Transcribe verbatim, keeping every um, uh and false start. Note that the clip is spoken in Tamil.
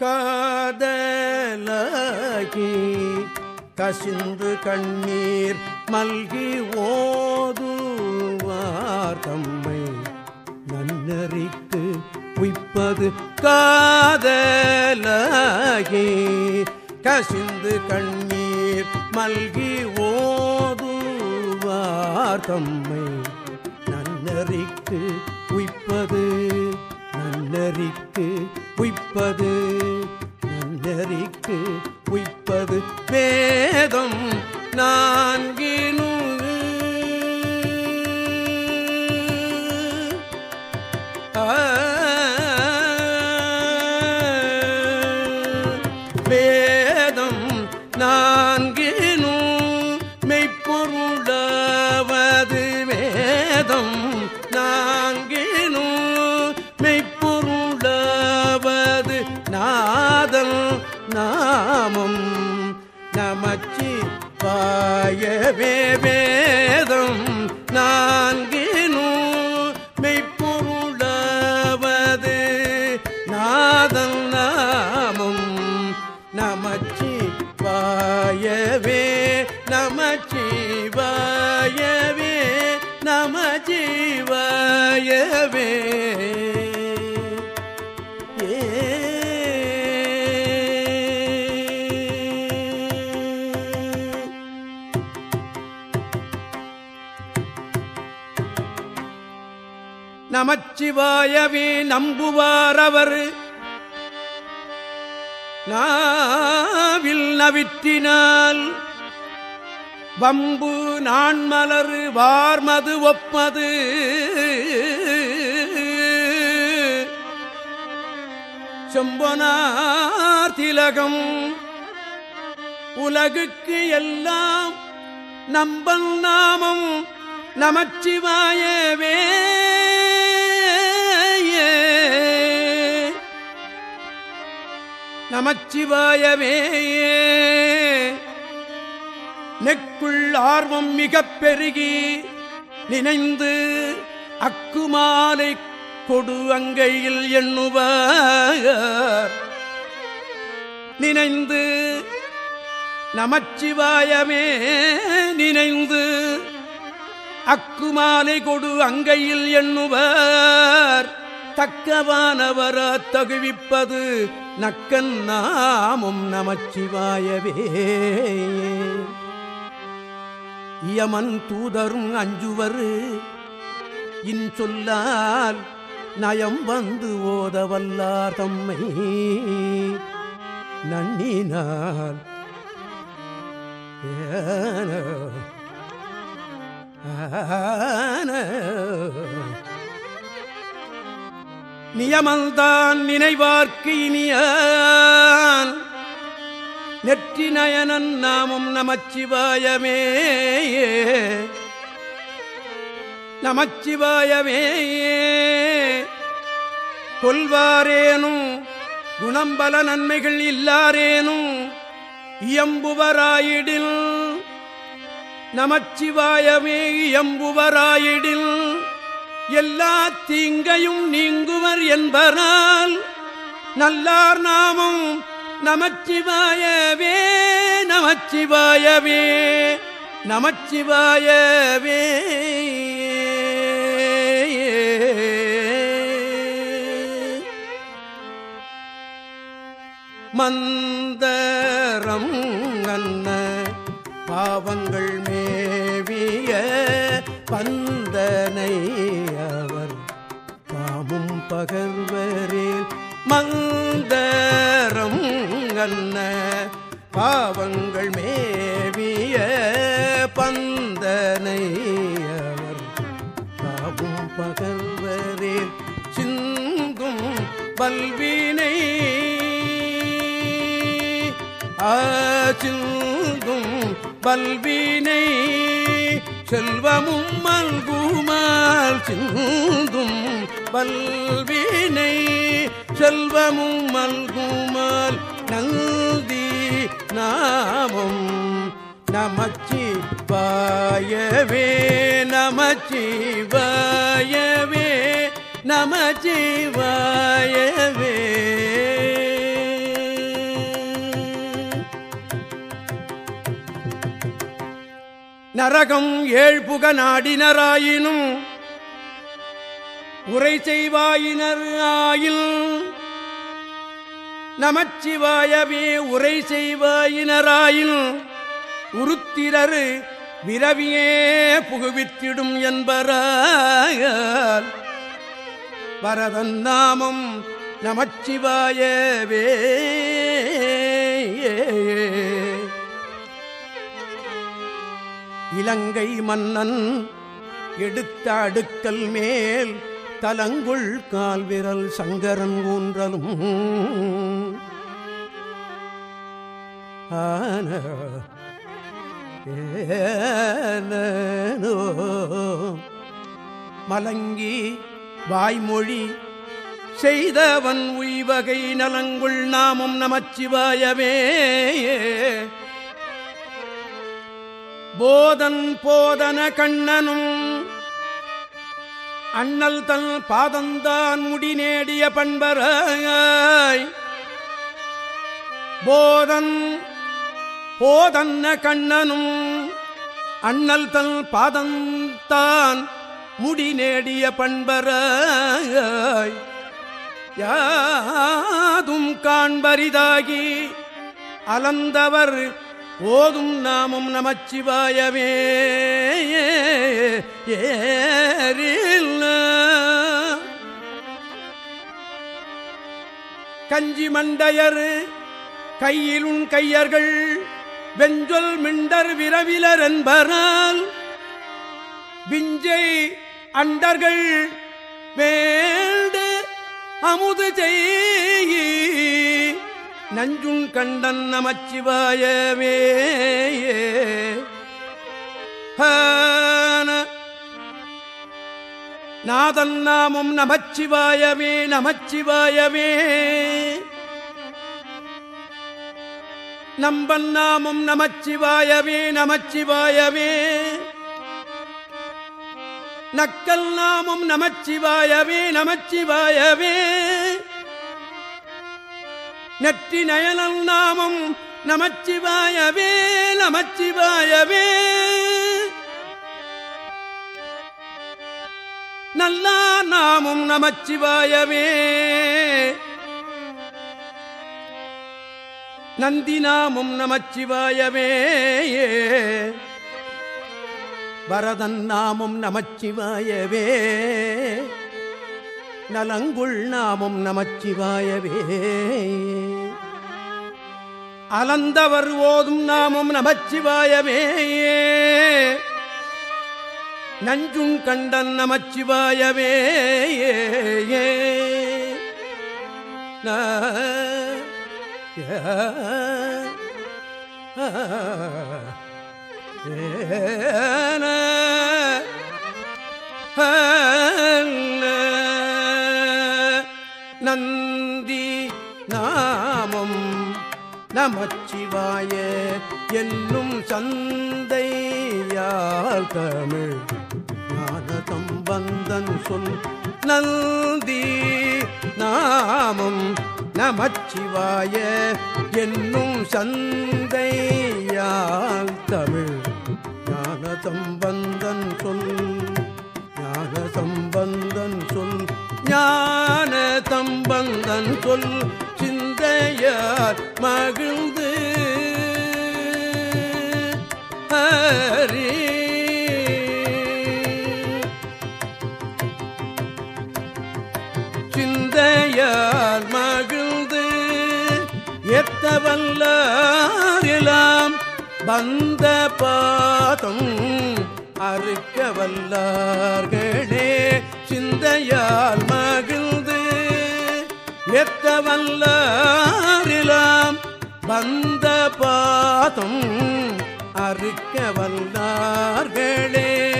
காதலாகி கசிந்து கண்ணீர் மல்கி ஓதுவார் தம்மை நன்னறிக்கு உய்ப்பது காதலாகி கசிந்து கண்ணீர் மல்கி ஓதுவார் தம்மை நன்னறிக்கு உய்ப்பது நன்னறிக்கு உய்ப்பது நன்னறிக்கு உய்ப்பது வேதம் நான்கினு வேதம் நான்கினு மெய்ப்பொருளாவது வேதம் நான்கினு மெய்ப்பொருளாவது நாதம் நாமம் நமச்சிவாயவே வேதம் நான்கினு மெய்ப்பொருளாவது நாதம் நாமம் நமச்சிவாயவே நமச்சிவாயவே நமச்சிவாயவே நமச்சிவாயவே நம்புவாரவர் நாவில் நவிற்றினால் வம்பு நான்மலர் வார்மது ஒப்பது செம்பொனார் திலகம் உலகுக்கு எல்லாம் நம்பல் நாமம் நமச்சிவாயவே நமச்சிவாயவே நெக்குள் ஆர்வம் மிகப் பெருகி நினைந்து அக்குமாலை கொடு அங்கையில் எண்ணுவார் நினைந்து நமச்சிவாயமே நினைந்து அக்குமாலை கொடு அங்கையில் எண்ணுவார் தக்கவானவர தகுவிப்பது நக்கன் நாமும் நமச்சிவாயவே இயமன் தூதரும் அஞ்சுவர் இன்சொல்லால் நயம் வந்து ஓதவல்லார் தம்மை நன்னினால் நியமல்தான் நினைவார்க்கு இனியான் நெற்றி நயனன் நாமும் நமச்சிவாயமே நமச்சிவாயமே கொல்வாரேனும் குணம்பல நன்மைகள் இல்லாரேனும் இயம்புவராயிடில் நமச்சிவாயமே இயம்புவராயிடில் எல்லா தீங்கையும் நீங்குவர் என்பனால் நல்லார் நாமம் நமச்சிவாயவே நமச்சிவாயவே நமச்சிவாயவே மந்தரம் அன்ன பாவங்கள் மேவிய பந்தனை அவர் காமும் பகர்வரேல் மந்தரம் அன்ன பாவங்கள் மேவிய பந்தனை அவர் காமும் பகர்வரேல் சிந்தும் பல்வினை ஆசிந்தும் பல்வினை செல்வமும் மல்குமால் சிந்தும் பல்வினை செல்வமும் மல்குமால் நந்தி நாமம் நமச்சிவாயவே நமச்சிவாயவே நமச்சிவாயவே நரகம் ஏழ்புக நாடினராயினும் உரை செய்வாயினர் ஆயில் நமச்சிவாயவே உரை செய்வாயினராயில் உருத்திரரு விரவியே புகுவித்திடும் என்பரால் வரதன் நாமம் நமச்சிவாயவே. இலங்கை மன்னன் எடுத்த அடுக்கல் மேல் தலங்குள் கால்விரல் சங்கரன் ஊன்றலும் ஆன மலங்கி வாய்மொழி செய்தவன் உய்வகை நலங்குள் நாமும் நமச்சிவாயவே. போதன் போதன கண்ணனும் அண்ணல் தன் பாதந்தான் முடி நேடிய பண்பராய் போதன் போதன்ன கண்ணனும் அண்ணல் தன் பாதந்தான் முடி நேடிய பண்பராய் யாதும் காண்பரிதாகி அலந்தவர் ஓதும் நாமும் நமச்சிவாயவே. ஏறில் கஞ்சி மண்டையர் கையிலுன் கையர்கள் வெஞ்சொல் மிண்டர் விரவிலர் என்பரால் விஞ்சை அண்டர்கள் வேண்டு அமுது செய் நஞ்சுன் கண்டன் நமச்சிவாயவே. நாதன் நாமும் நமச்சிவாயவே நமச்சிவாயவே. நம்பன் நாமும் நமச்சிவாயவே நமச்சிவாயவே. நக்கல் நாமும் நமச்சிவாயவே நமச்சிவாயவே. நெற்றி நயனல் நாமம் நமச்சிவாயவே நமச்சிவாயவே. நல்லா நாமும் நமச்சிவாயவே. நந்தி நாமும் நமச்சிவாயவே. வரதன் நாமும் நமச்சிவாயவே. நலங்குள் நாமும் நமச்சிவாயவே. அலந்தவர் ஓதும் நாமும் நமச்சிவாயவே. நஞ்சும் கண்டன் நமச்சிவாயவே. ந நந்தி நாமம் நமச்சிவாய என்னும் சந்தையால் தமிழ் ஞான சம்பந்தன் சொல். நந்தி நாமம் நமச்சிவாய என்னும் சந்தையால் தமிழ் ஞான சம்பந்தன் சொல். ஞான சம்பந்தன் சொல் ஞான சம்பந்தன் சொல் சிந்தையார் மகிழ்ந்து ஹரி சிந்தையார் மகிழ்ந்து எத்த வல்லாரெல்லாம் வந்த பாதம் அறுக்க வல்லார்களே. சிந்தையால் மகிழ்ந்து எத்த வல்லாரெல்லாம் வந்த பாதம் அறுக்க வல்லார்களே.